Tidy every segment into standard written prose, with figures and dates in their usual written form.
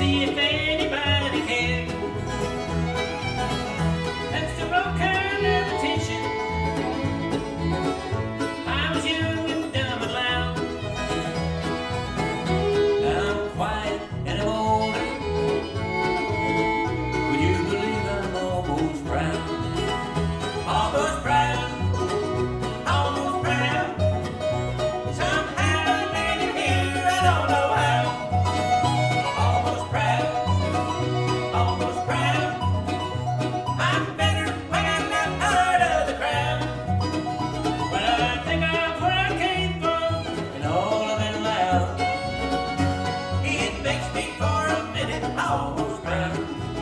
see if anybody cares. That's the wrong kind of attention. I was young and dumb and loud. Now I'm quiet and I'm older. Would you believe I'm almost proud? Almost proud. Almost proud. Somehow I made it here, I don't know how. Almost proud. Almost proud. I'm better when I'm not part of the crowd. When I think of where I came from and all of it loud, it makes me for a minute almost proud.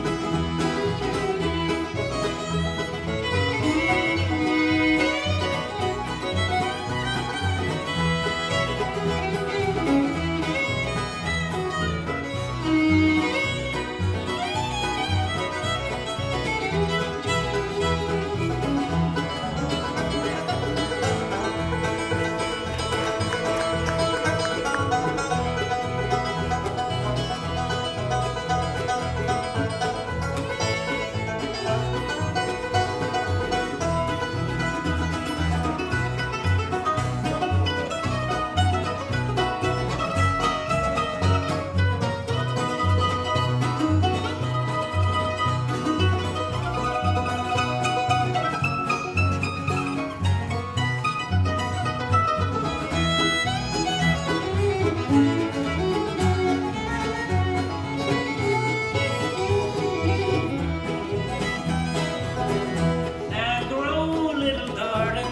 Now grow, little garden,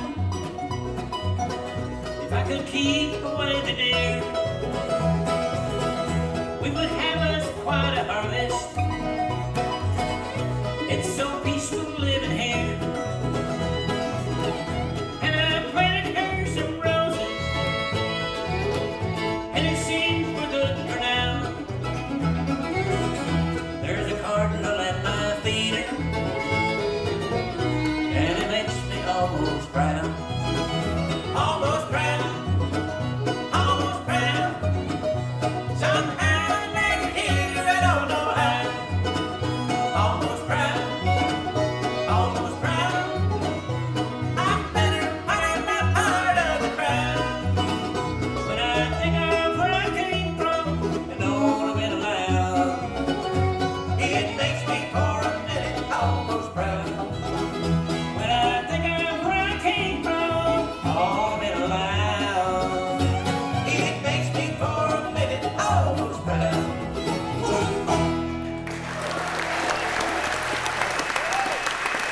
if I could keep away the deer, we would have us quite a